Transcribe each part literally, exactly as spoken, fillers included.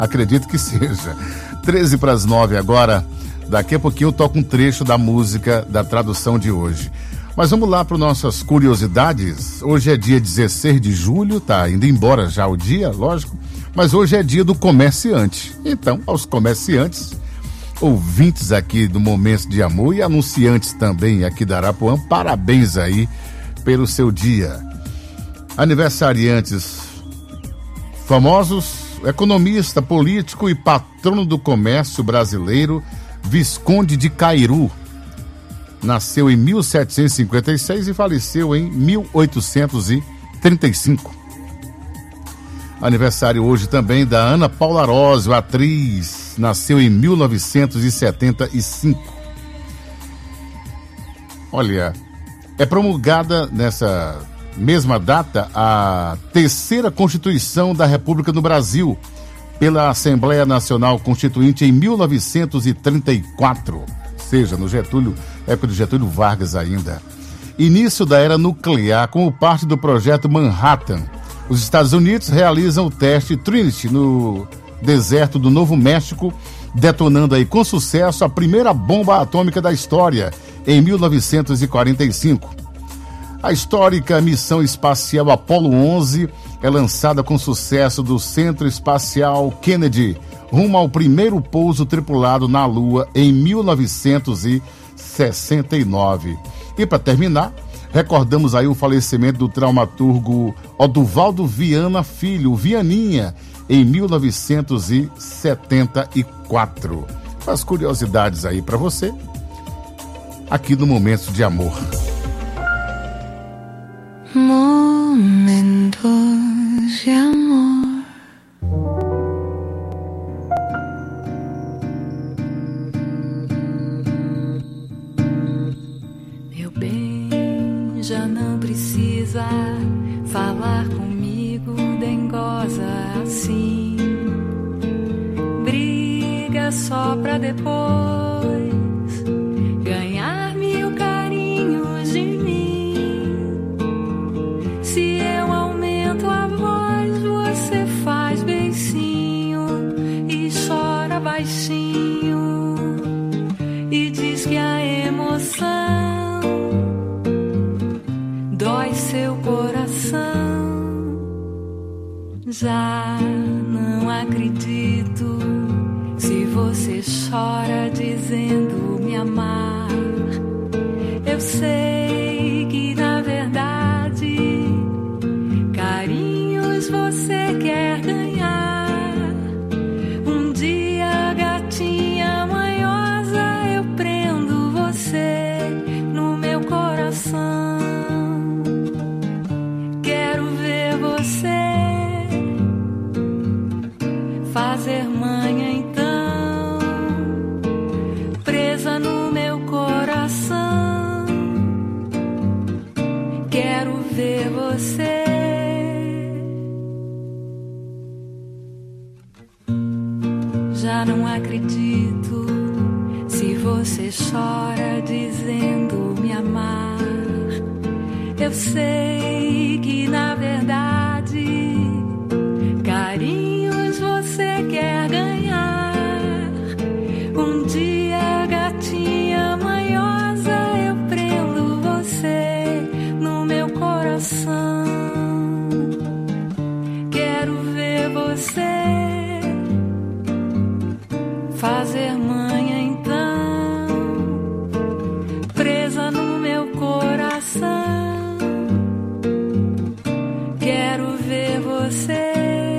Acredito que seja. treze para as nove agora. Daqui a pouquinho eu toco um trecho da música da tradução de hoje. Mas vamos lá para nossas curiosidades. Hoje é dia dezesseis de julho, tá indo embora já o dia, lógico, mas hoje é dia do comerciante. Então, aos comerciantes, ouvintes aqui do Momento de Amor e anunciantes também aqui da Arapuã, parabéns aí pelo seu dia. Aniversariantes famosos, economista, político e patrono do comércio brasileiro, Visconde de Cairu. Nasceu em mil setecentos e cinquenta e seis e faleceu em mil oitocentos e trinta e cinco. Aniversário hoje também da Ana Paula Arósio, atriz. Nasceu em mil novecentos e setenta e cinco. Olha, é promulgada nessa mesma data a terceira Constituição da República do Brasil pela Assembleia Nacional Constituinte em mil novecentos e trinta e quatro. Seja, no Getúlio, época de Getúlio Vargas ainda. Início da era nuclear como parte do projeto Manhattan. Os Estados Unidos realizam o teste Trinity no deserto do Novo México, detonando aí com sucesso a primeira bomba atômica da história, em mil novecentos e quarenta e cinco. A histórica missão espacial Apollo onze é lançada com sucesso do Centro Espacial Kennedy, rumo ao primeiro pouso tripulado na Lua em mil novecentos e sessenta e nove. E para terminar, recordamos aí o falecimento do dramaturgo Oduvaldo Viana Filho, Vianinha, em mil novecentos e setenta e quatro. As curiosidades aí para você, aqui no Momento de Amor. Momentos de amor. Já não precisa falar comigo, dengosa assim. Briga só pra depois ganhar mil carinhos de mim. Se eu aumento a voz, você faz beicinho e chora baixinho e diz que a emoção dói seu coração. Já não acredito se você chora dizendo me amar. Eu sei que na verdade carinhos você quer ganhar. Um dia, gatinha manhosa, eu prendo você no meu coração. Fazer manha então, presa no meu coração. Quero ver você. Já não acredito se você chora dizendo me amar. Eu sei que na verdade carinhos você quer ganhar. Um dia, gatinha manhosa, eu prendo você no meu coração. Quero ver você fazer manha então, presa no meu coração. Quero ver você.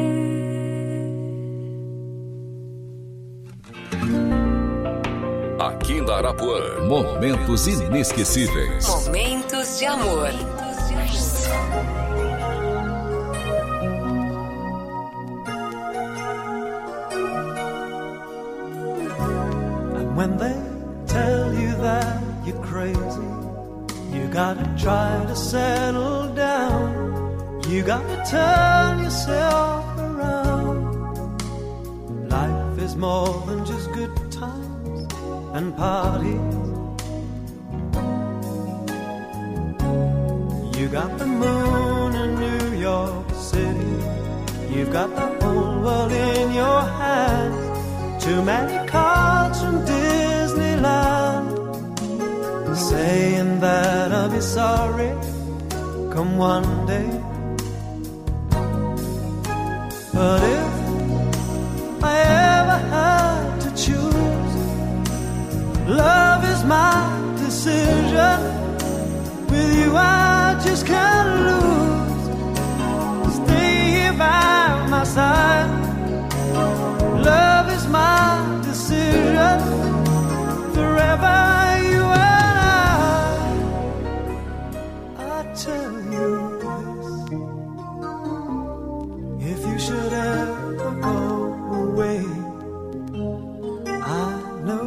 Aqui na Arapuã, momentos inesquecíveis. Momentos de amor. And when they tell you that you're crazy, you gotta try to settle down. You gotta turn yourself around. Life is more than just good times and parties. You got the moon in New York City. You've got the whole world in your hands. Too many cards from Disneyland, saying that I'll be sorry come one day. But if I ever had to choose, love is my decision. With you I just can't lose. Stay here by my side. Love is my decision. Forever you and I. I tell you this, if you should ever go away, I know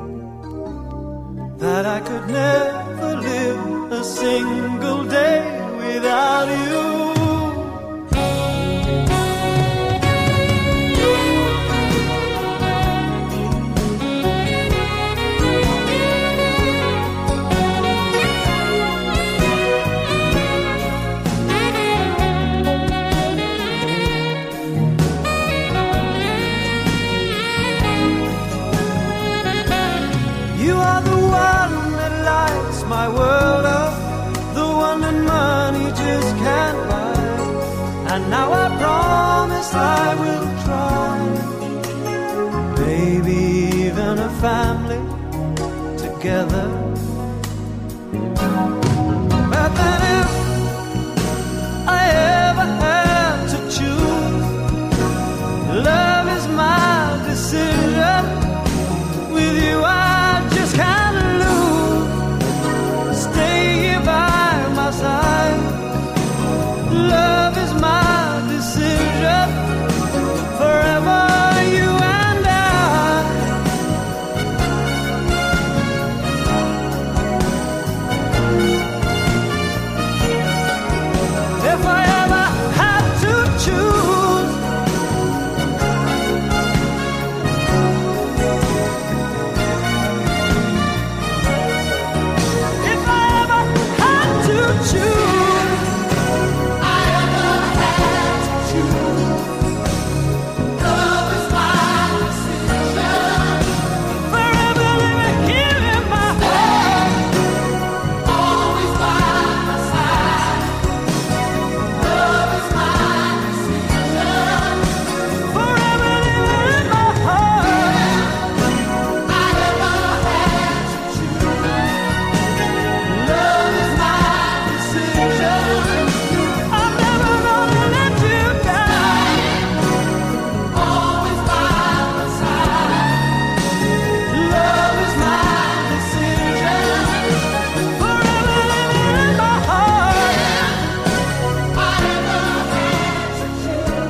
that I could never live a single day without you. You are the one that lights my world up, the one that money just can't buy. And now I promise I will try. Maybe even a family together. But then if I ever had to choose, love is my decision. With you I just can't lose. Stay here by my side. Love is my decision. Forever you and I. If I ever had to choose, if I ever had to choose, I ever had to choose. Love is my decision. Forever living here in my heart. Always by my side. Love is my decision. Forever living in my heart. I ever had to choose. Love is my decision. I'm never gonna let you down. Always by my side. Love is my decision. Forever living in my heart. I ever had to choose.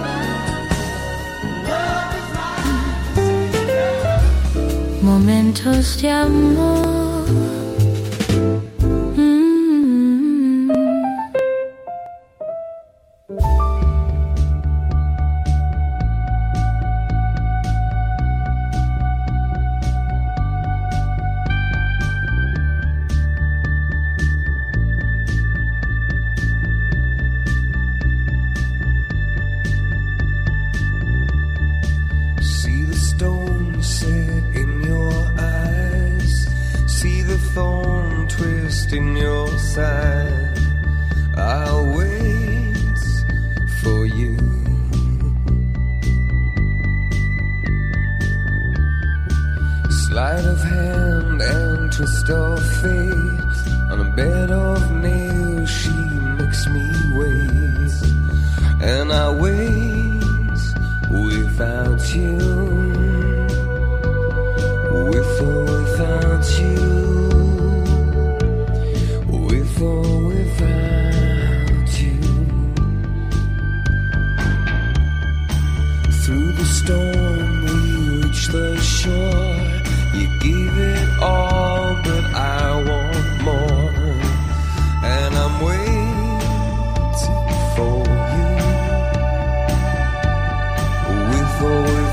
Love is my decision. Momentos de amor. Mm. See the stone set in your eyes. See the thorn twist in your side. I'll wait for you. Sleight of hand and twist of fate. On a bed of nails she makes me wait. And I wait without you. With or without you. With or without you. Through the storm we reach the shore. You give it all, but I want more. And I'm waiting for you. With or without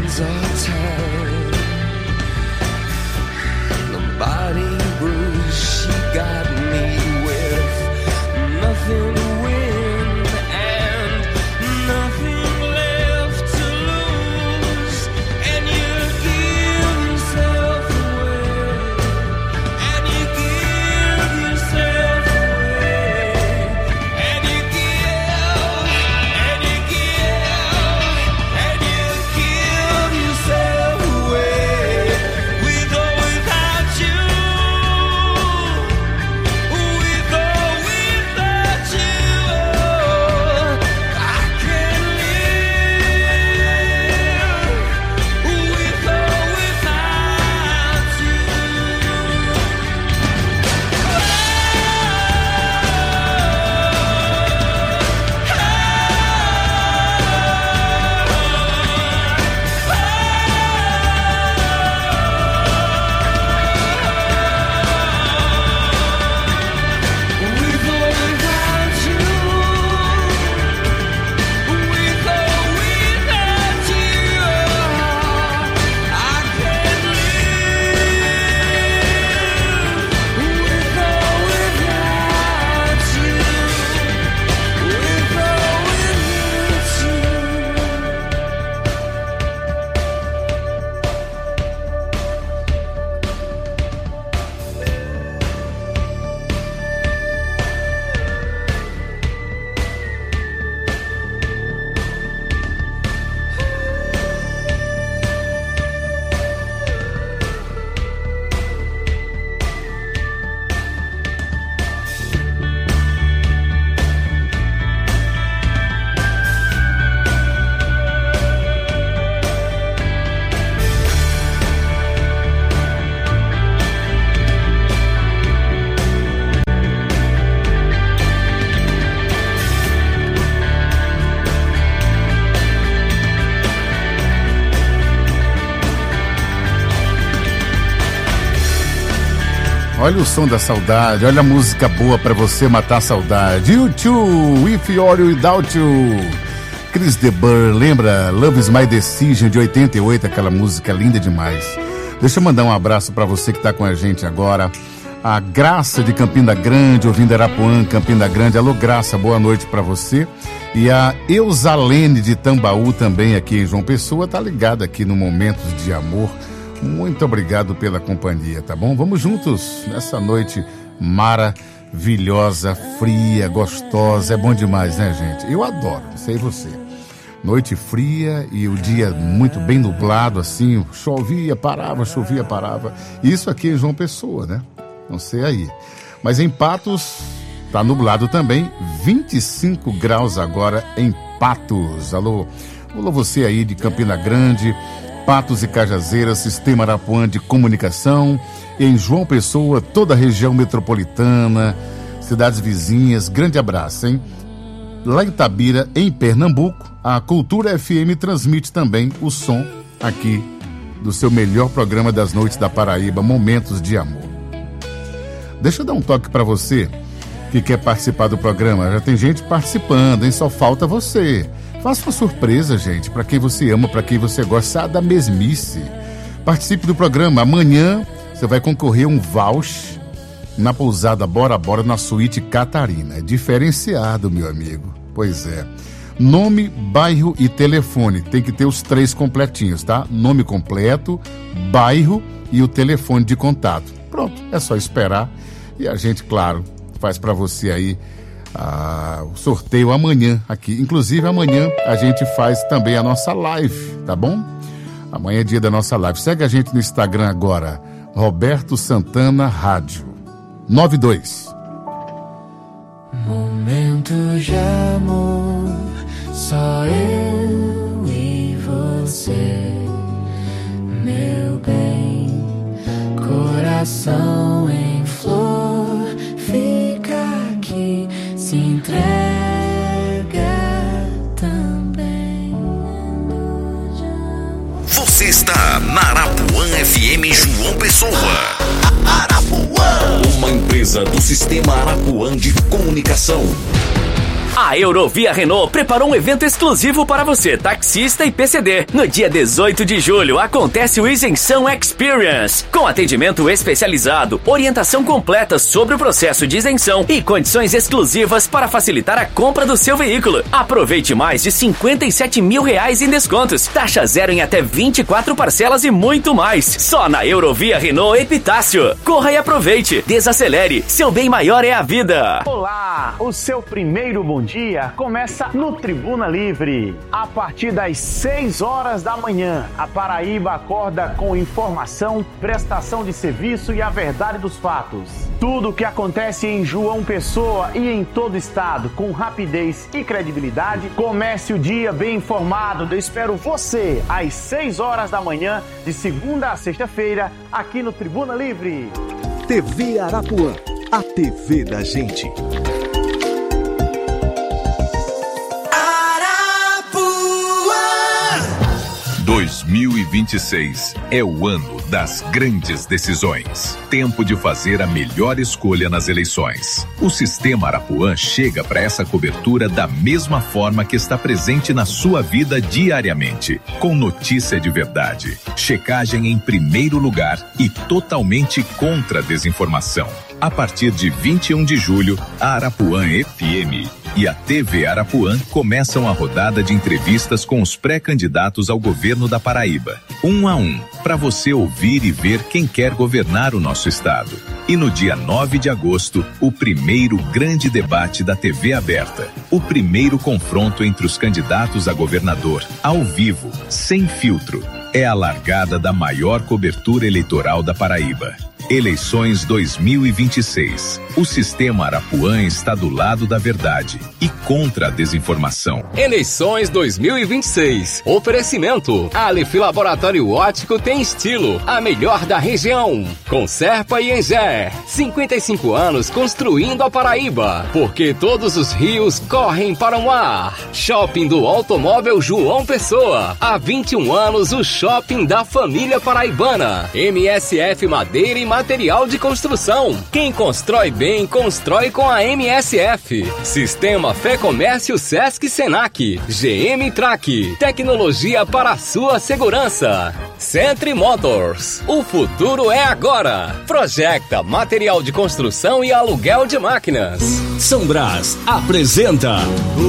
hands are tied. The body bruise she got me with nothing to win and nothing left to lose. And you give yourself away, and you give yourself away, and you give, and you give, and you give yourself away, with or without you, with or without you. I can live, with or without you. With or without you, with or without you, I can live. With or without you, with or Olha o som da saudade, olha a música boa pra você matar a saudade. U dois, With or Without You. Chris de Burgh, lembra Love Is My Decision de oitenta e oito, aquela música linda demais. Deixa eu mandar um abraço pra você que tá com a gente agora. A Graça de Campina Grande, ouvindo Arapuã, Campina Grande. Alô, Graça, boa noite pra você. E a Eusalene de Tambaú, também aqui em João Pessoa, tá ligada aqui no Momentos de Amor. Muito obrigado pela companhia, tá bom? Vamos juntos nessa noite maravilhosa, fria, gostosa. É bom demais, né, gente? Eu adoro, não sei você. Noite fria e o dia muito bem nublado, assim, chovia, parava, chovia, parava. Isso aqui em João Pessoa, né? Não sei aí. Mas em Patos, tá nublado também, vinte e cinco graus agora em Patos. Alô, alô você aí de Campina Grande, Patos e Cajazeiras, Sistema Arapuã de Comunicação, em João Pessoa, toda a região metropolitana, cidades vizinhas, grande abraço, hein? Lá em Itabira, em Pernambuco, a Cultura F M transmite também o som aqui do seu melhor programa das noites da Paraíba, Momentos de Amor. Deixa eu dar um toque para você que quer participar do programa. Já tem gente participando, hein? Só falta você. Faça uma surpresa, gente, para quem você ama, para quem você gosta, sabe da mesmice. Participe do programa. Amanhã você vai concorrer a um voucher na pousada Bora Bora, na suíte Catarina. É diferenciado, meu amigo. Pois é. Nome, bairro e telefone. Tem que ter os três completinhos, tá? Nome completo, bairro e o telefone de contato. Pronto, é só esperar. E a gente, claro, faz para você aí Ah, o sorteio amanhã aqui. Inclusive amanhã a gente faz também a nossa live, tá bom? Amanhã é dia da nossa live. Segue a gente no Instagram agora, Roberto Santana Rádio noventa e dois. Momentos de amor, só eu e você, meu bem, coração em flor, fica aqui, se entrega também. Você está na Arapuã F M João Pessoa. Arapuã, uma empresa do Sistema Arapuã de Comunicação. A Eurovia Renault preparou um evento exclusivo para você, taxista e P C D. No dia dezoito de julho acontece o Isenção Experience, com atendimento especializado, orientação completa sobre o processo de isenção e condições exclusivas para facilitar a compra do seu veículo. Aproveite mais de cinquenta e sete mil reais em descontos, taxa zero em até vinte e quatro parcelas e muito mais. Só na Eurovia Renault Epitácio. Corra e aproveite. Desacelere. Seu bem maior é a vida. Olá! O seu primeiro bom dia começa no Tribuna Livre. A partir das seis horas da manhã, a Paraíba acorda com informação, prestação de serviço e a verdade dos fatos. Tudo o que acontece em João Pessoa e em todo o estado, com rapidez e credibilidade. Comece o dia bem informado. Eu espero você às seis horas da manhã, de segunda a sexta-feira, aqui no Tribuna Livre. T V Arapuã, a T V da gente. dois mil e vinte e seis é o ano das grandes decisões. Tempo de fazer a melhor escolha nas eleições. O Sistema Arapuã chega para essa cobertura da mesma forma que está presente na sua vida diariamente, com notícia de verdade, checagem em primeiro lugar e totalmente contra a desinformação. A partir de vinte e um de julho, a Arapuã F M e a T V Arapuã começam a rodada de entrevistas com os pré-candidatos ao governo da Paraíba, um a um, para você ouvir e ver quem quer governar o nosso estado. E no dia nove de agosto, o primeiro grande debate da T V aberta, o primeiro confronto entre os candidatos a governador, ao vivo, sem filtro. É a largada da maior cobertura eleitoral da Paraíba. Eleições dois mil e vinte e seis. O Sistema Arapuã está do lado da verdade e contra a desinformação. Eleições dois mil e vinte e seis. Oferecimento. Aleph Laboratório Óptico tem estilo. A melhor da região. Com Serpa e Engé. cinquenta e cinco anos construindo a Paraíba. Porque todos os rios correm para o mar. Shopping do Automóvel João Pessoa. Há vinte e um anos o shopping da família paraibana. M S F Madeira e Material de Construção. Quem constrói bem, constrói com a M S F. Sistema Fé Comércio Sesc Senac. G M Track. Tecnologia para a sua segurança. Centri Motors. O futuro é agora. Projecta material de construção e aluguel de máquinas. São Brás apresenta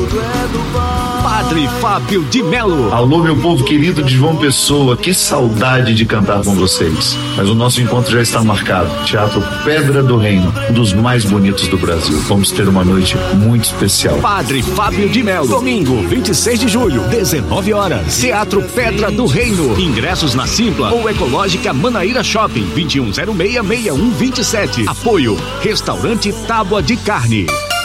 Padre Fábio de Melo. Alô, meu povo querido de João Pessoa, que saudade de cantar com vocês. Mas o nosso encontro já está marcado. Teatro Pedra do Reino, um dos mais bonitos do Brasil. Vamos ter uma noite muito especial. Padre Fábio de Melo, domingo, vinte e seis de julho, dezenove horas. Teatro Pedra do Reino. Ingressos na Simpla ou Ecológica Manaíra Shopping, vinte e um zero seis, seis um dois sete. Apoio, Restaurante Tábua de Carne.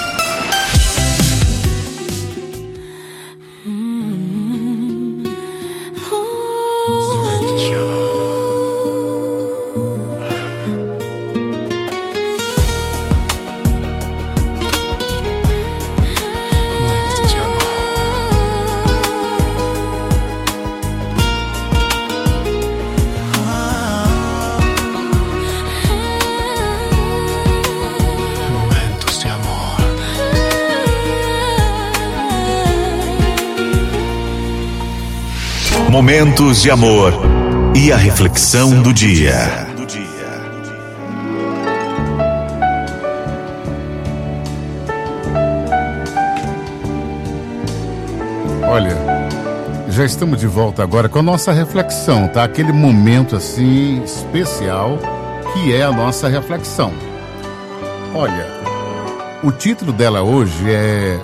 Momentos de amor e a reflexão do dia. Olha, já estamos de volta agora com a nossa reflexão, tá? Aquele momento assim especial que é a nossa reflexão. Olha, o título dela hoje é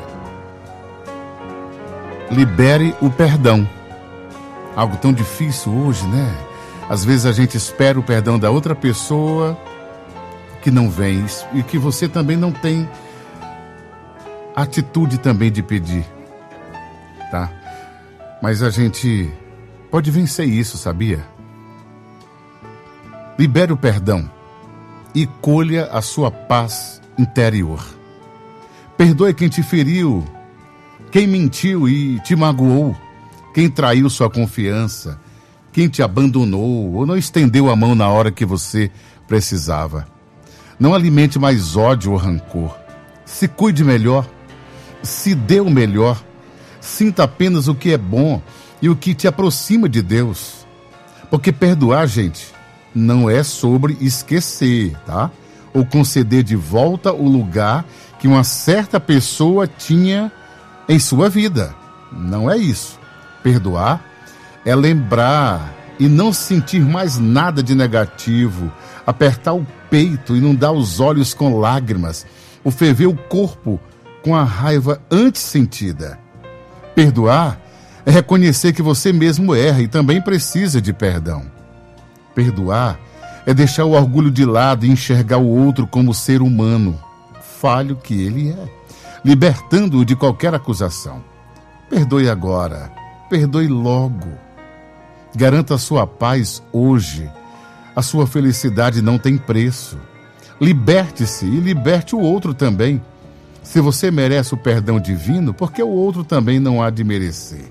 Libere o Perdão. Algo tão difícil hoje, né? Às vezes a gente espera o perdão da outra pessoa que não vem e que você também não tem atitude também de pedir, tá? Mas a gente pode vencer isso, sabia? Libere o perdão e colha a sua paz interior. Perdoe quem te feriu, quem mentiu e te magoou, quem traiu sua confiança, quem te abandonou ou não estendeu a mão na hora que você precisava. Não alimente mais ódio ou rancor. Se cuide melhor. se dê o melhor. Sinta apenas o que é bom e o que te aproxima de Deus. Porque perdoar, gente, não é sobre esquecer, tá? Ou conceder de volta o lugar que uma certa pessoa tinha em sua vida. Não é isso. Perdoar é lembrar e não sentir mais nada de negativo, apertar o peito e inundar os olhos com lágrimas, ou ferver o corpo com a raiva antes sentida. Perdoar é reconhecer que você mesmo erra e também precisa de perdão. Perdoar é deixar o orgulho de lado e enxergar o outro como ser humano, falho que ele é, libertando-o de qualquer acusação. Perdoe agora, perdoe logo. Garanta a sua paz hoje. A sua felicidade não tem preço. Liberte-se e liberte o outro também. Se você merece o perdão divino, por que o outro também não há de merecer?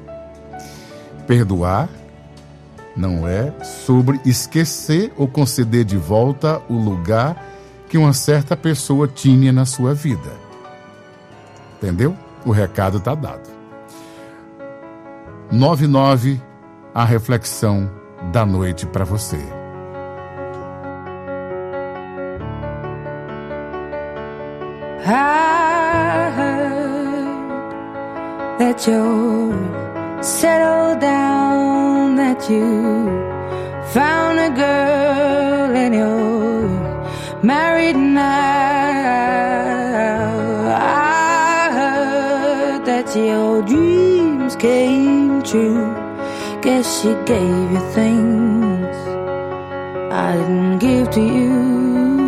Perdoar não é sobre esquecer ou conceder de volta o lugar que uma certa pessoa tinha na sua vida. Entendeu? O recado está dado. nove nove, a reflexão da noite para você. I heard that you're settled down, that you found a girl and you're married now. I heard that your dreams came true. Guess she gave you things I didn't give to you.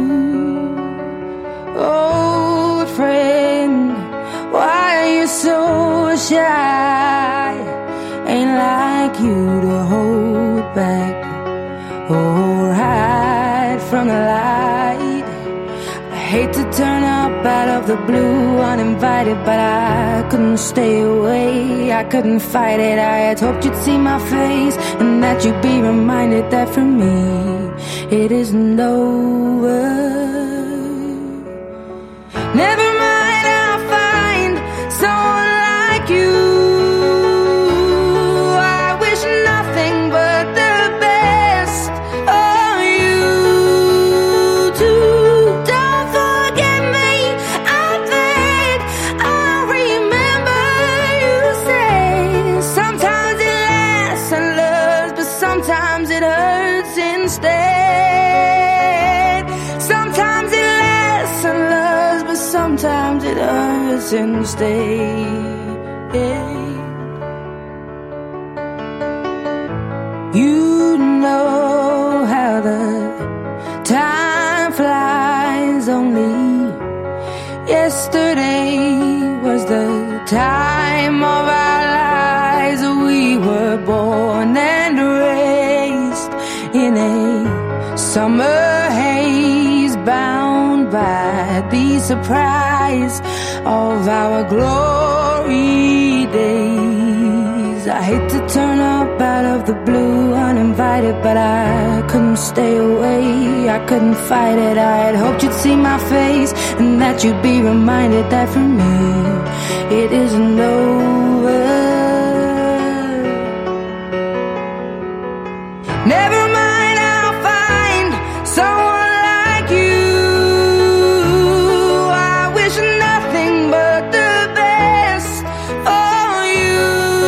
Old friend, why are you so shy? Ain't like you to hold back or hide from the light. I hate to turn up out of the blue uninvited, but I couldn't stay away, I couldn't fight it. I had hoped you'd see my face and that you'd be reminded that for me it isn't over. Never mind, I'll find someone like you. I wish nothing but the best for you too. Don't forget me, I beg. I remember you say sometimes it lasts and loves, but sometimes it hurts instead. Sometimes it lasts and loves, but sometimes it hurts instead. You know how the time flies. Only yesterday was the time of our lives. We were born and raised in a summer haze, bound by the surprise of our glory days. I hate to turn up out of the blue uninvited, but I couldn't stay away, I couldn't fight it. I had hoped you'd see my face and that you'd be reminded that for me it isn't over. Never mind, I'll find someone like you. I wish nothing but the best for you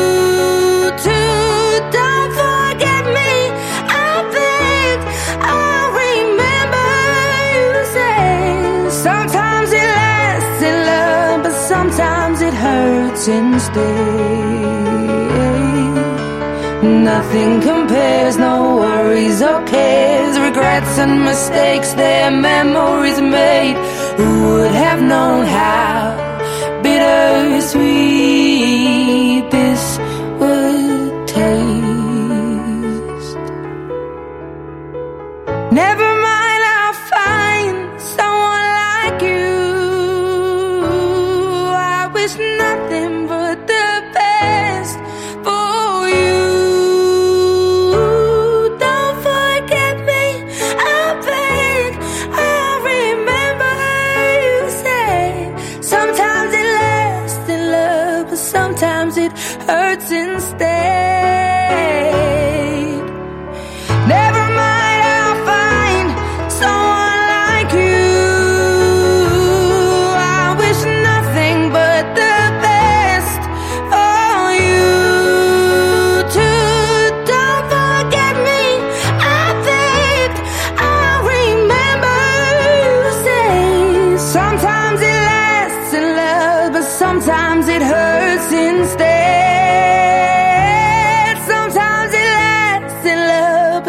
too. Don't forget me, I beg. I remember you say sometimes it lasts in love, but sometimes it hurts instead. Nothing compares, no worries or cares, regrets and mistakes, their memories made. Who would have known how bittersweet this would taste? Never mind, I'll find someone like you. I wish nothing but the best for you. Don't forget me, I beg. I remember you say sometimes it lasts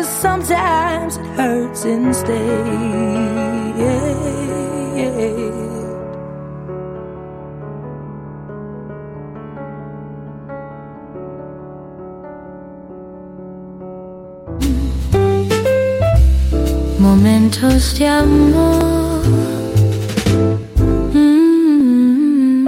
but sometimes it hurts instead. Momentos de amor. Mm-hmm.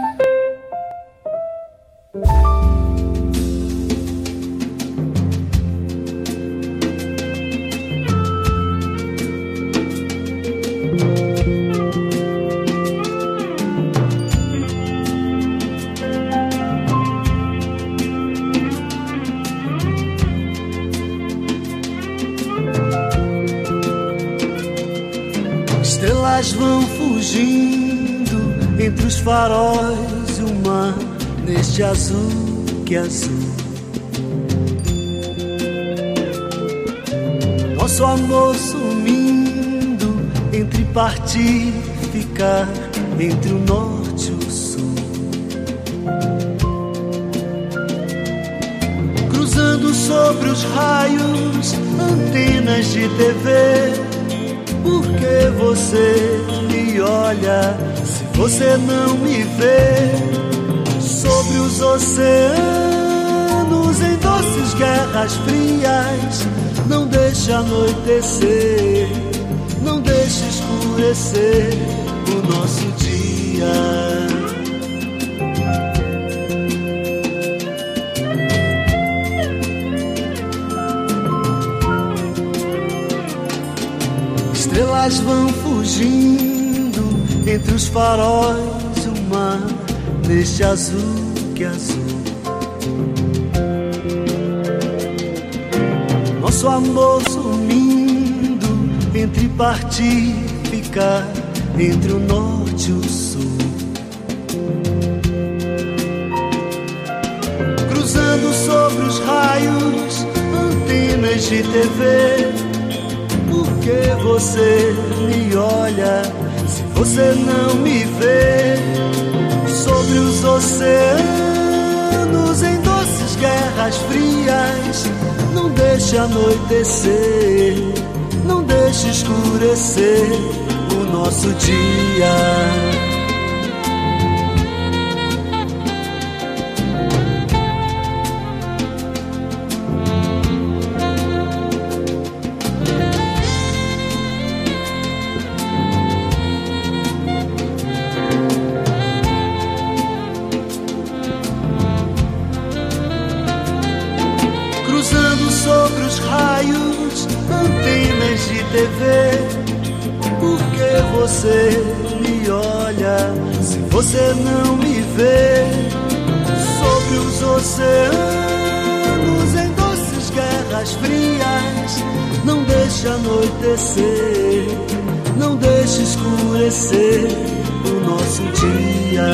Estrelas vão fugindo entre os faróis e o mar, neste azul que é azul. Nosso amor sumindo entre partir e ficar, entre o norte e o sul. Cruzando sobre os raios, antenas de T V. Por que você me olha se você não me vê? Sobre os oceanos em doces guerras frias, não deixe anoitecer, não deixe escurecer o nosso dia. Estrelas vão fugindo entre os faróis e o mar, neste azul que é azul. Nosso amor sumindo entre partir e ficar, entre o norte e o sul. Cruzando sobre os raios, antenas de T V. Por que você me olha se você não me vê? Sobre os oceanos em doces guerras frias, não deixe anoitecer, não deixe escurecer o nosso dia. Sobre os raios, antenas de T V. Por que você me olha se você não me vê? Sobre os oceanos em doces guerras frias, não deixe anoitecer, não deixe escurecer o nosso dia.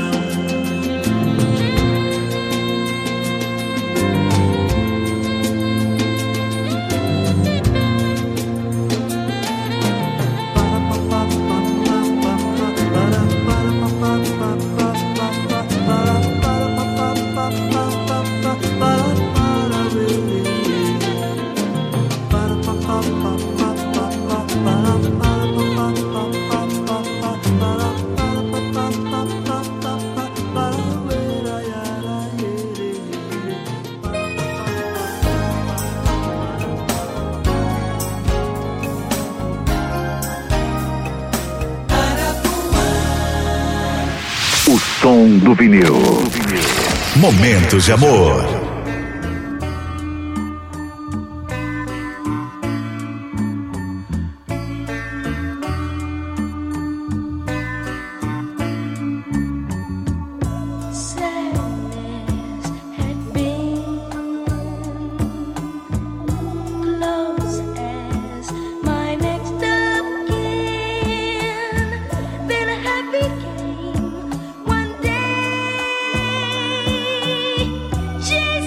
O som do vinil. Momentos de amor. Jesus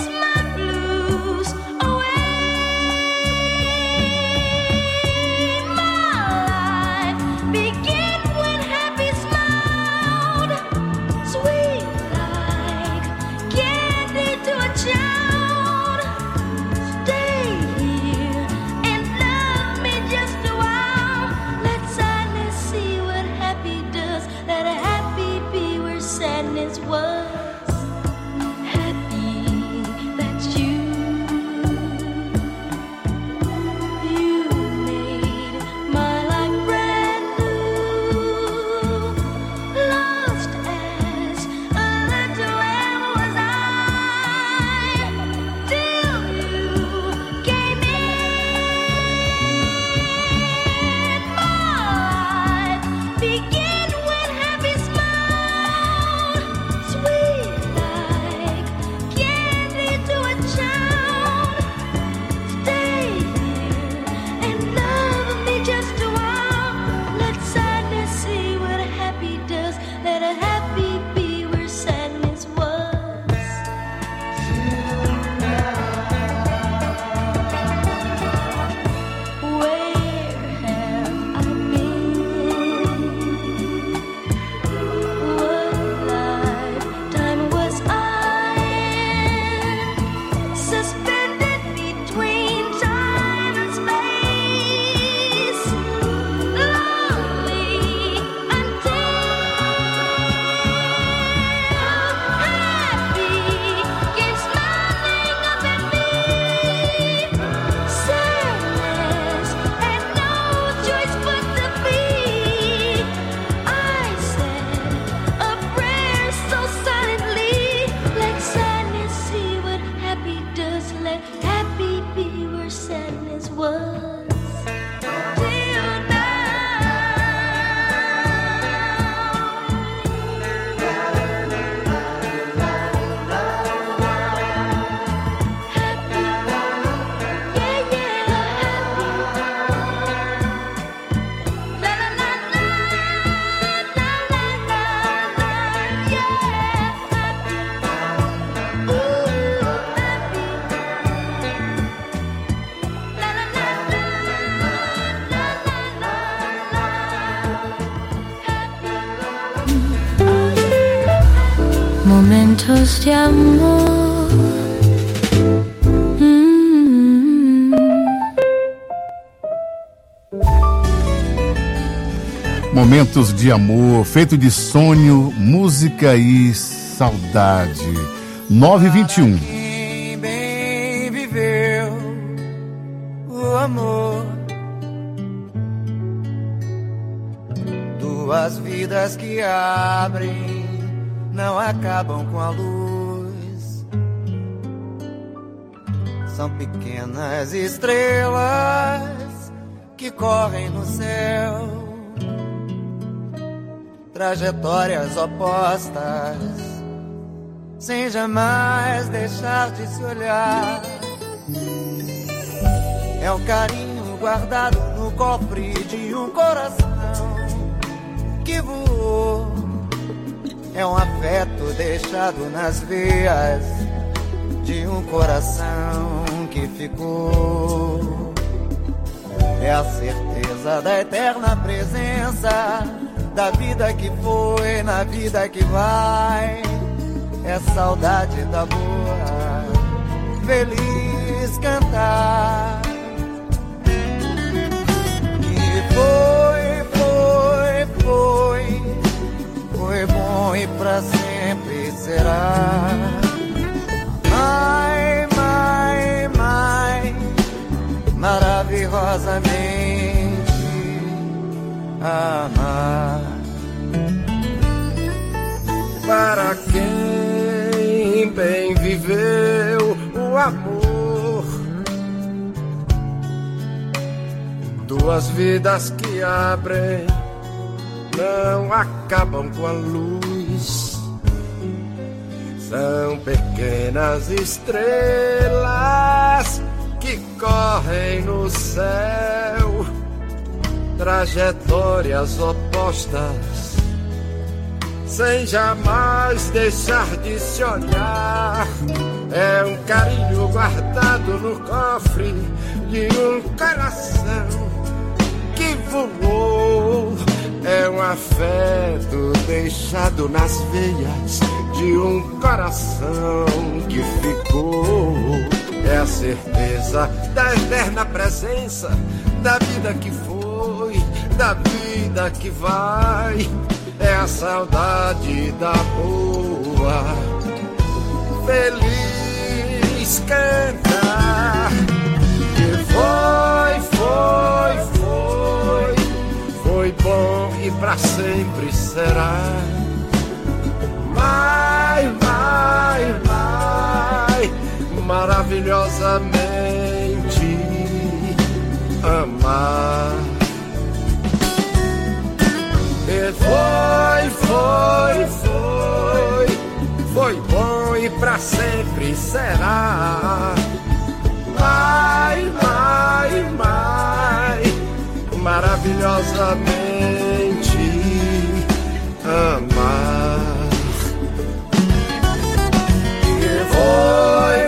was till momentos de amor. Mm. Momentos de amor, feito de sonho, música e saudade. nove e vinte e um. Quem bem viveu o amor, duas vidas que abrem, não acabam com a luz. São pequenas estrelas que correm no céu, trajetórias opostas, sem jamais deixar de se olhar. É um carinho guardado no cofre de um coração que voou. É um afeto deixado nas veias de um coração que ficou. É a certeza da eterna presença, da vida que foi, na vida que vai. É saudade da boa, feliz cantar. Que foi, foi, foi, foi bom e pra sempre será. Mai, mai, mai, maravilhosamente amar. Para quem bem viveu o amor, duas vidas que abrem, não acabam com a luz. São pequenas estrelas que correm no céu, trajetórias opostas, sem jamais deixar de se olhar. É um carinho guardado no cofre de um coração que voou. É um afeto deixado nas veias de um coração que ficou. É a certeza da eterna presença, da vida que foi, da vida que vai. É a saudade da boa, feliz cantar. Que foi, foi, foi, foi bom e pra sempre será. Vai, vai, vai, maravilhosamente amar. E foi, foi, foi, foi bom e pra sempre será. Vai, vai, vai, maravilhosamente amar. E foi,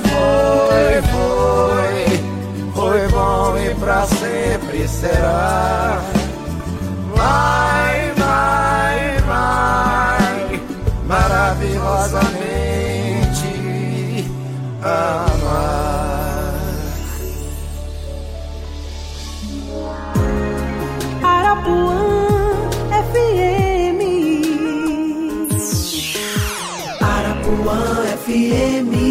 foi, foi, foi bom e pra sempre será. Vai, vai, vai, maravilhosamente amar. Arapuã F M, Arapuã F M.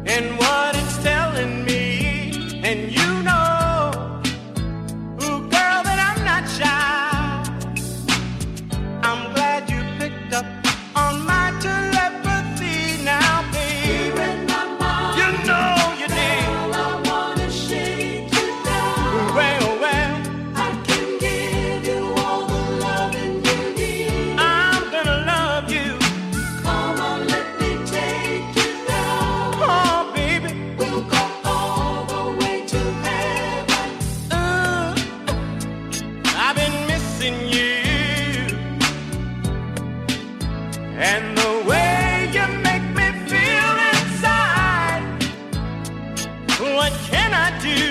and what it's telling me. And you know, ooh, girl, that I'm not shy. I'm glad you picked up on my telepathy now, babe. You're in my mind. You know you did. Girl, I wanna shake you down. Well, well, I can give you all the loving you need. I'm gonna love you. Come on, let me take you down. Oh, baby, we'll go all the way to heaven. Uh, I've been missing you, and the way you make me feel inside. What can I do?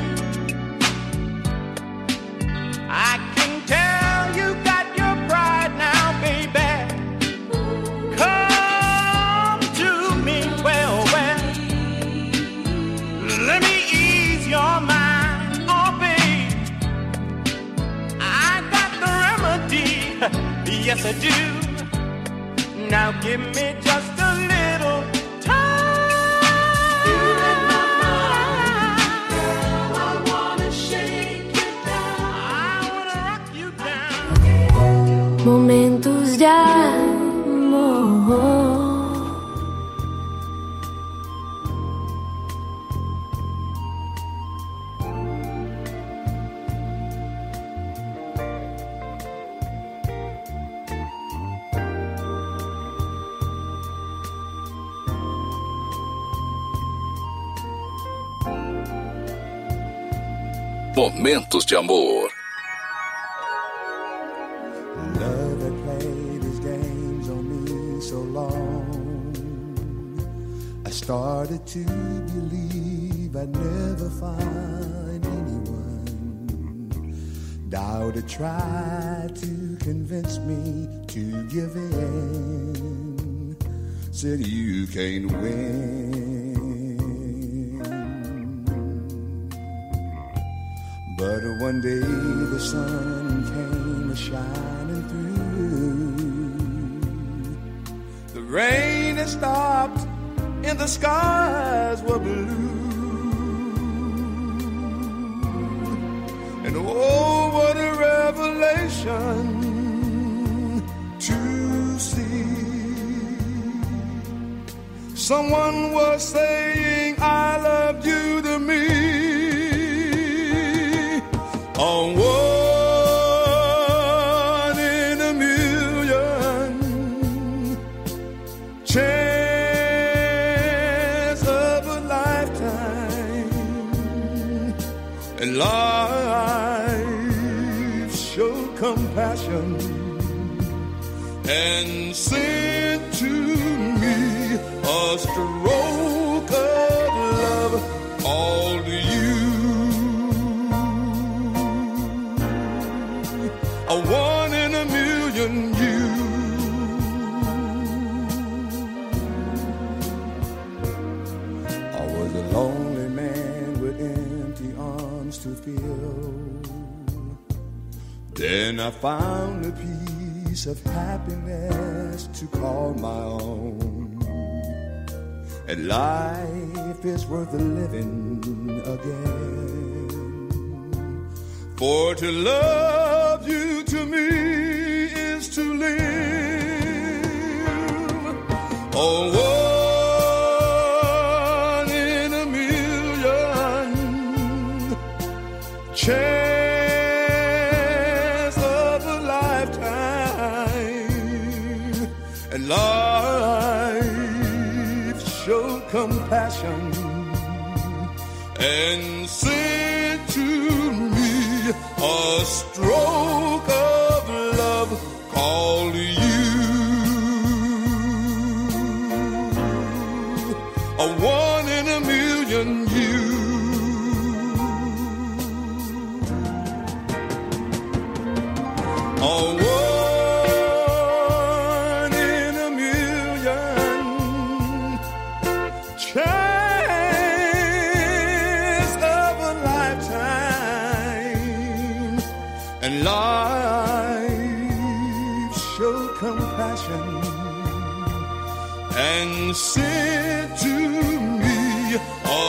I can tell you got your pride now, baby. Come to me, well, well. Let me ease your mind, oh, babe. I got the remedy, yes I do. Now give me just a little time. You're in my mind. Girl, I wanna shake you down. I wanna rock you down. Momentos de amor. Momentos de amor. Love had played his games on me so long. I started to believe I'd never find anyone. Doubt had tried to convince me to give in. Said you can't win. But one day the sun came a-shining through. The rain had stopped and the skies were blue. And oh, what a revelation to see. Someone was saying I loved you to me. On one in a million chance of a lifetime, and life showed compassion and sent to me a stroke of love, all to you. A one in a million you. I was a lonely man with empty arms to fill. Then I found a piece of happiness to call my own. And life is worth living again. For to love you to me is to live. Oh, one in a million chance of a lifetime, and life showed compassion and sent to me a stroke of love called you. A one in a million you. A one in a million chance of a lifetime, and life showed compassion and sent to me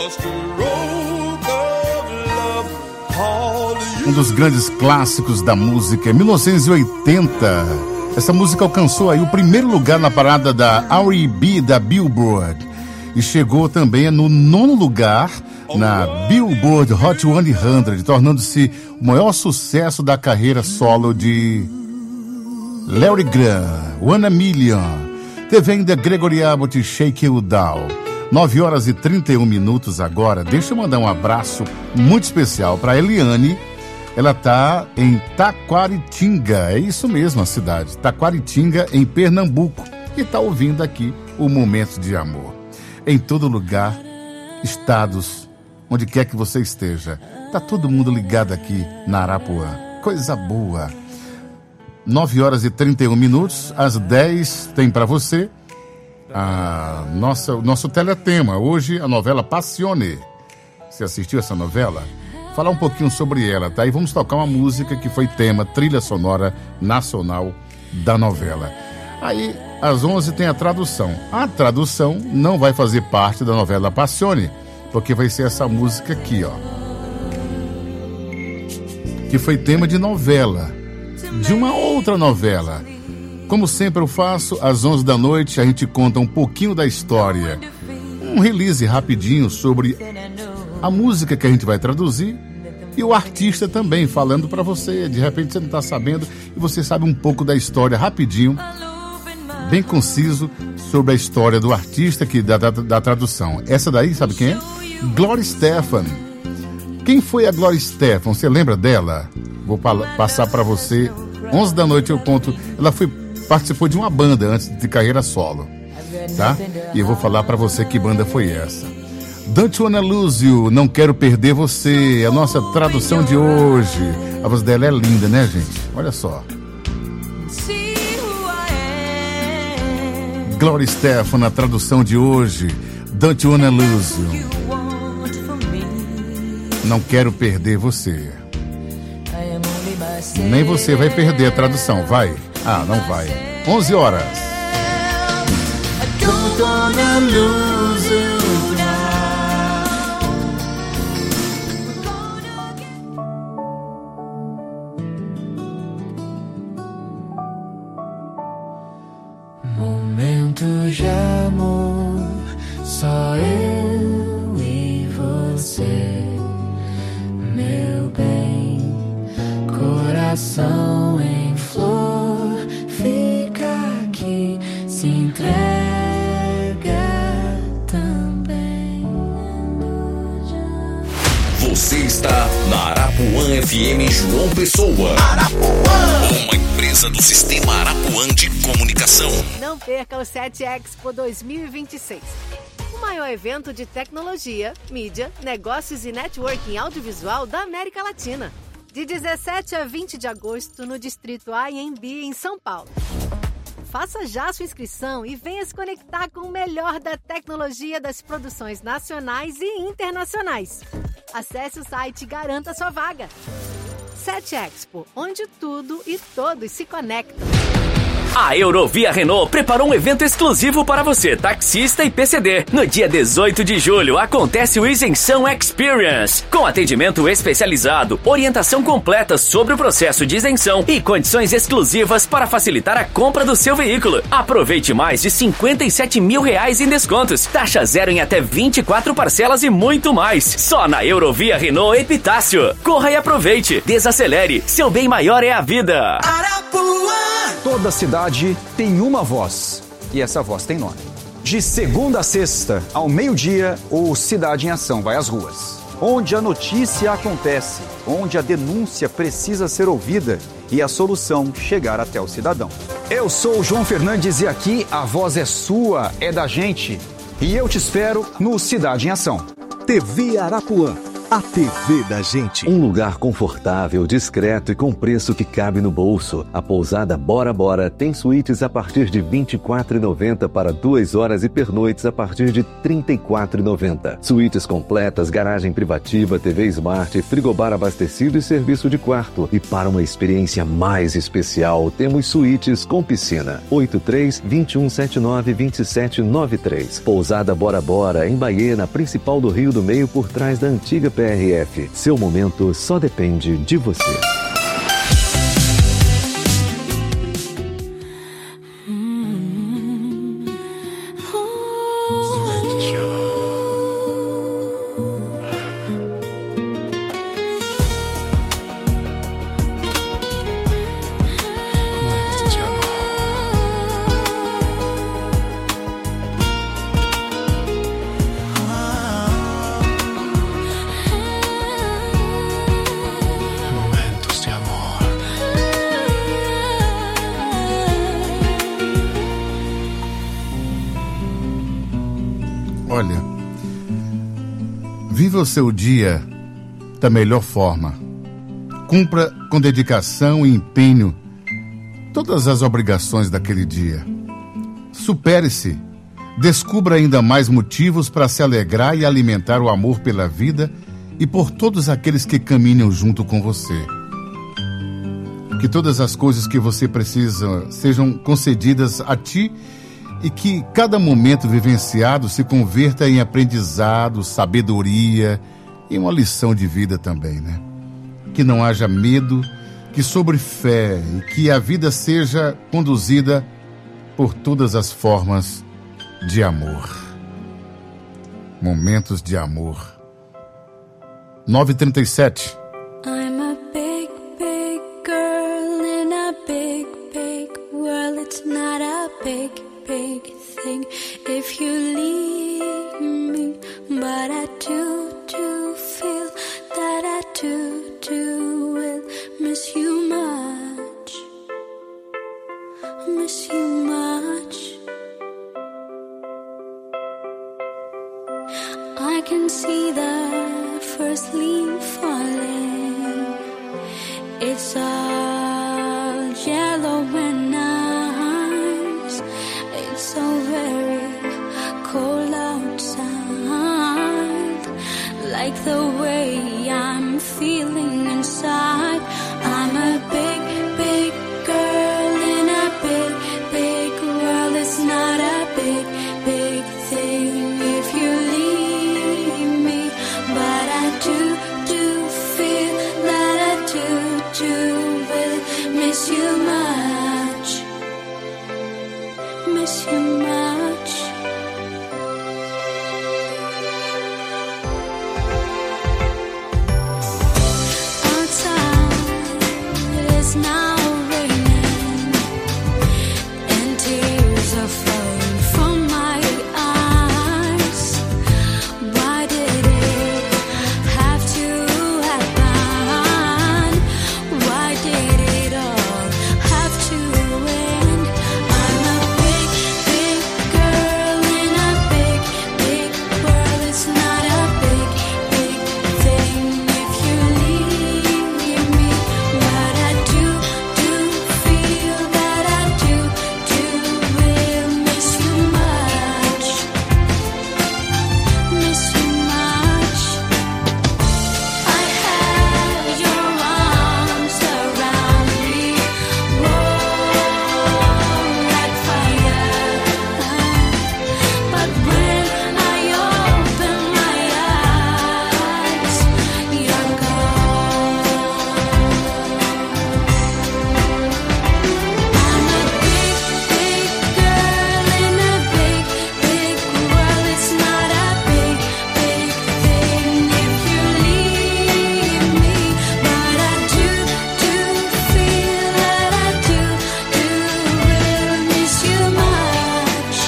just a rope of love. All you Um dos grandes clássicos da música, em mil novecentos e oitenta. Essa música alcançou aí o primeiro lugar na parada da R e B da Billboard e chegou também no nono lugar na Billboard Hot cem, tornando-se o maior sucesso da carreira solo de Larry Graham, One a Million. Teve ainda Gregory Abbott, Shake You Down. nove horas e trinta e um minutos agora. Deixa eu mandar um abraço muito especial para Eliane. Ela está em Taquaritinga, é isso mesmo a cidade, Taquaritinga, em Pernambuco, e está ouvindo aqui o Momento de Amor. Em todo lugar, estados, onde quer que você esteja, tá todo mundo ligado aqui na Arapuã. Coisa boa. nove horas e trinta e um minutos, às dez tem para você a nossa, o nosso teletema. Hoje a novela Passione. Você assistiu essa novela? Falar um pouquinho sobre ela, tá? E vamos tocar uma música que foi tema, trilha sonora nacional da novela. Aí, às onze tem a tradução. A tradução não vai fazer parte da novela Passione, porque vai ser essa música aqui, ó. Que foi tema de novela, de uma outra novela. Como sempre eu faço, às onze da noite a gente conta um pouquinho da história. Um release rapidinho sobre a música que a gente vai traduzir e o artista também, falando para você. De repente você não está sabendo e você sabe um pouco da história rapidinho, bem conciso, sobre a história do artista que da, da, da tradução. Essa daí, sabe quem é? Gloria Estefan. Quem foi a Gloria Estefan? Você lembra dela? Vou pa- passar para você. onze da noite eu conto. Ela foi, participou de uma banda antes de carreira solo, tá? E eu vou falar para você que banda foi essa. Don't Wanna Lose You, Não Quero Perder Você, a nossa tradução de hoje. A voz dela é linda, né, gente? Olha só. Gloria Estefan, na tradução de hoje. Don't Wanna Lose You, Não Quero Perder Você. Nem você vai perder a tradução, vai? Ah, não vai. onze horas. Don't wanna lose you. Momento de amor, só eu e você, meu bem, coração em flor, fica aqui, se entrega também. Você está na Arapuã F M João Pessoa. Arapuã, uma empresa do Sistema Arapuã de Comunicação. Não perca o sete Expo dois mil e vinte e seis. O maior evento de tecnologia, mídia, negócios e networking audiovisual da América Latina. De dezessete a vinte de agosto no Distrito A M B em São Paulo. Faça já sua inscrição e venha se conectar com o melhor da tecnologia das produções nacionais e internacionais. Acesse o site e garanta sua vaga. sete Expo, onde tudo e todos se conectam. A Eurovia Renault preparou um evento exclusivo para você, taxista e P C D. No dia dezoito de julho, acontece o Isenção Experience, com atendimento especializado, orientação completa sobre o processo de isenção e condições exclusivas para facilitar a compra do seu veículo. Aproveite mais de cinquenta e sete mil reais em descontos, taxa zero em até vinte e quatro parcelas e muito mais. Só na Eurovia Renault Epitácio. Corra e aproveite, desacelere, seu bem maior é a vida. Arapuã! Toda cidade tem uma voz, e essa voz tem nome. De segunda a sexta, ao meio-dia, o Cidade em Ação vai às ruas. Onde a notícia acontece, onde a denúncia precisa ser ouvida e a solução chegar até o cidadão. Eu sou o João Fernandes e aqui a voz é sua, é da gente. E eu te espero no Cidade em Ação. T V Arapuã, A T V da gente. Um lugar confortável, discreto e com preço que cabe no bolso. A pousada Bora Bora tem suítes a partir de vinte e quatro reais e noventa centavos para duas horas e pernoites a partir de trinta e quatro reais e noventa centavos. Suítes completas, garagem privativa, T V Smart, frigobar abastecido e serviço de quarto. E para uma experiência mais especial, temos suítes com piscina. oito três, vinte e um, setenta e nove, vinte e sete, noventa e três. Pousada Bora Bora, em Bahia, na principal do Rio do Meio, por trás da antiga P R F. Seu momento só depende de você. Olha, viva o seu dia da melhor forma. Cumpra com dedicação e empenho todas as obrigações daquele dia. Supere-se. Descubra ainda mais motivos para se alegrar e alimentar o amor pela vida e por todos aqueles que caminham junto com você. Que todas as coisas que você precisa sejam concedidas a ti e que cada momento vivenciado se converta em aprendizado, sabedoria e uma lição de vida também, né? Que não haja medo, que sobre fé e que a vida seja conduzida por todas as formas de amor. Momentos de amor. nove e trinta e sete. I'm a big, big girl in a big, big world. It's not a big, big thing if you leave me, but I do, do feel that I do, do will miss you much, miss you much. I can see the first leaf falling. It's all yellow and nice. It's so very cold outside. Like the way I'm feeling inside. I'm a big, big girl in a big, big world. It's not a big, big thing if you leave me, but I do, do feel that I do, do will miss you much, miss you much. Outside it's now raining and tears are falling from my eyes. Why did it have to happen? Why did it all have to end? I'm a big, big girl in a big, big world. It's not a big, big thing if you leave me, but I do, do feel that I do, do will miss you much, miss you much. I have your arms around me, warm like fire. But when I open my eyes, you're gone. I'm a big, big girl in a big, big world. It's not a big, big thing if you leave me, but I do, do feel that I do, do will miss you much,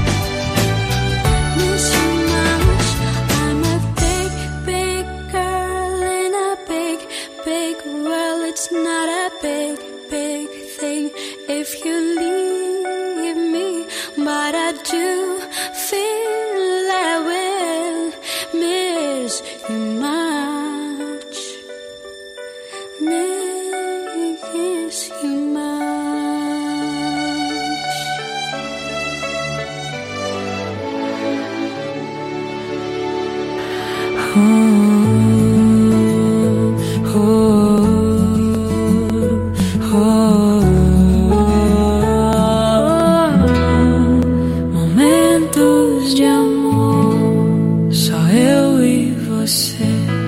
miss you much. I'm a big, big girl in a big, big world. It's not a big, big thing if you leave me, but I do feel I will miss you much. Momentos de amor, só eu e você.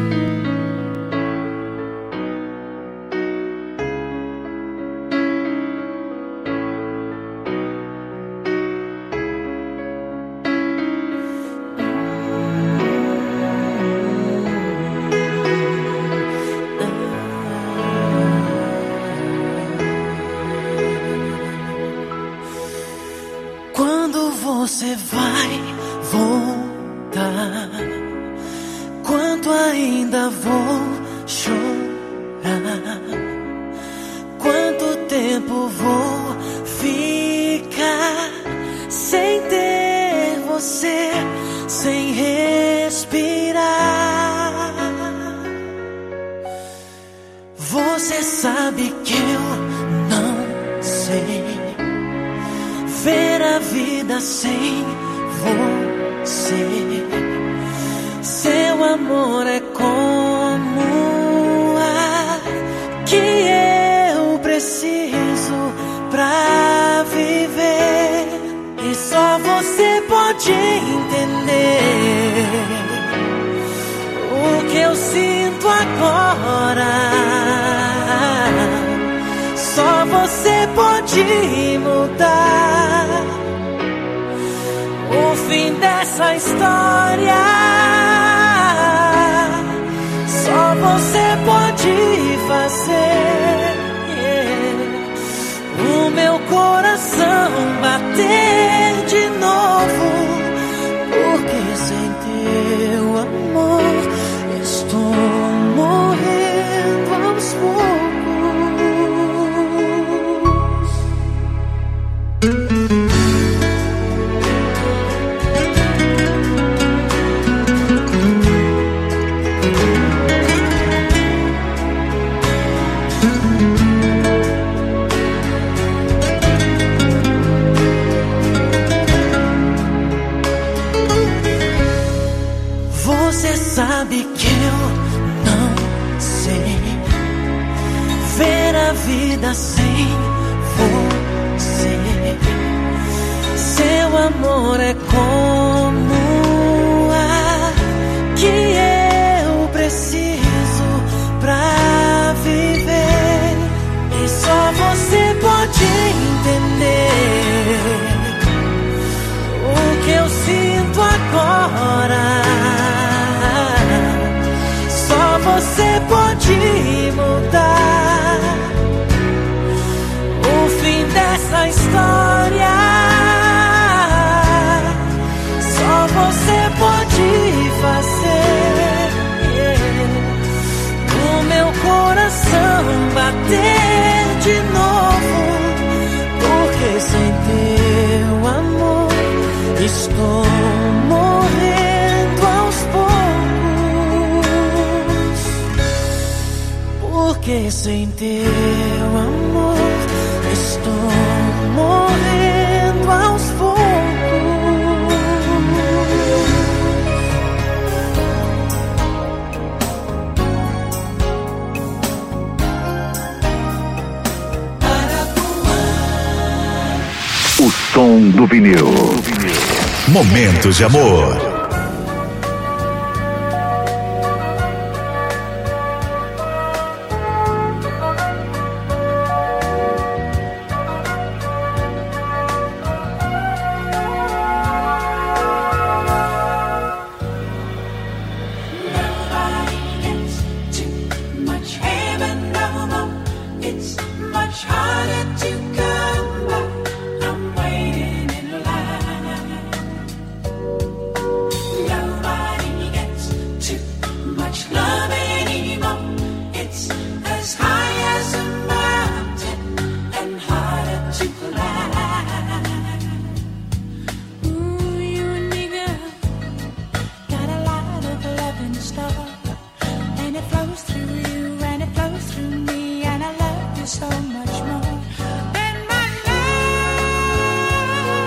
Quando você vai voltar? Quanto ainda vou chorar? Quanto tempo vou ficar sem ter você, sem respirar? Você sabe que eu não sei ver a vida sem você. Seu amor é como o ar que eu preciso pra viver. E só você pode entender o que eu sinto agora. Só você pode mudar o fim dessa história. Só você pode fazer o meu coração bater de novo. Porque sem teu amor estou morrendo aos poucos. Você sabe que eu não sei ver a vida sem você. Seu amor é como o ar que eu preciso pra viver. E só você pode entender o que eu sinto agora. Só você pode mudar o fim dessa história. Só você pode fazer o meu coração bater de novo. Porque sem teu amor estou morrendo aos poucos. Porque sem teu amor estou morrendo aos poucos. O som do vinil. Momentos de amor.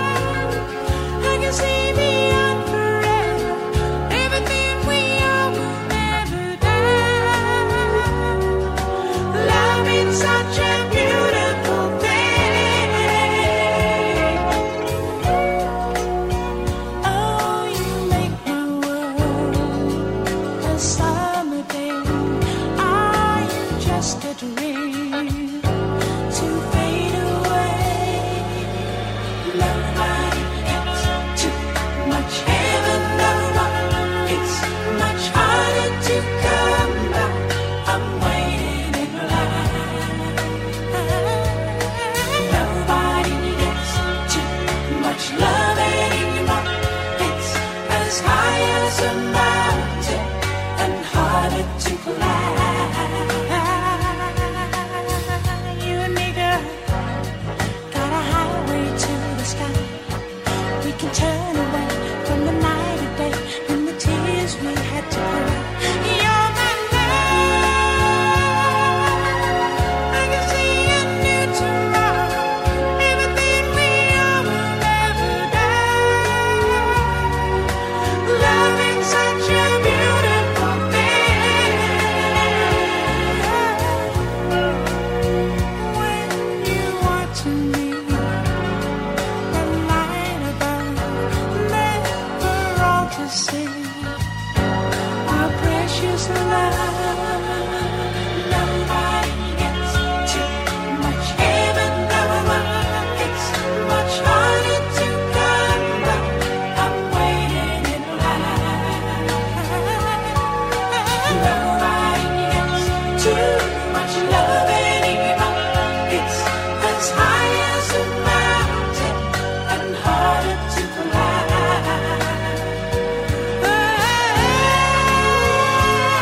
See me on forever, everything we are. a summer day. Are you just a dream to fade away? Nobody gets too much heaven, no, no. It's much harder to come back. I'm waiting in line. Nobody gets too much love anymore. It's as high as a mountain and harder to climb. You and me, girl, got a highway to the sky. We can turn away from the night and day and the tears we had to cry. You're my love. I can see a new tomorrow. Everything we are will never die. Love is such a beautiful thing. When you are to me, the light above, never all to see. Our precious love.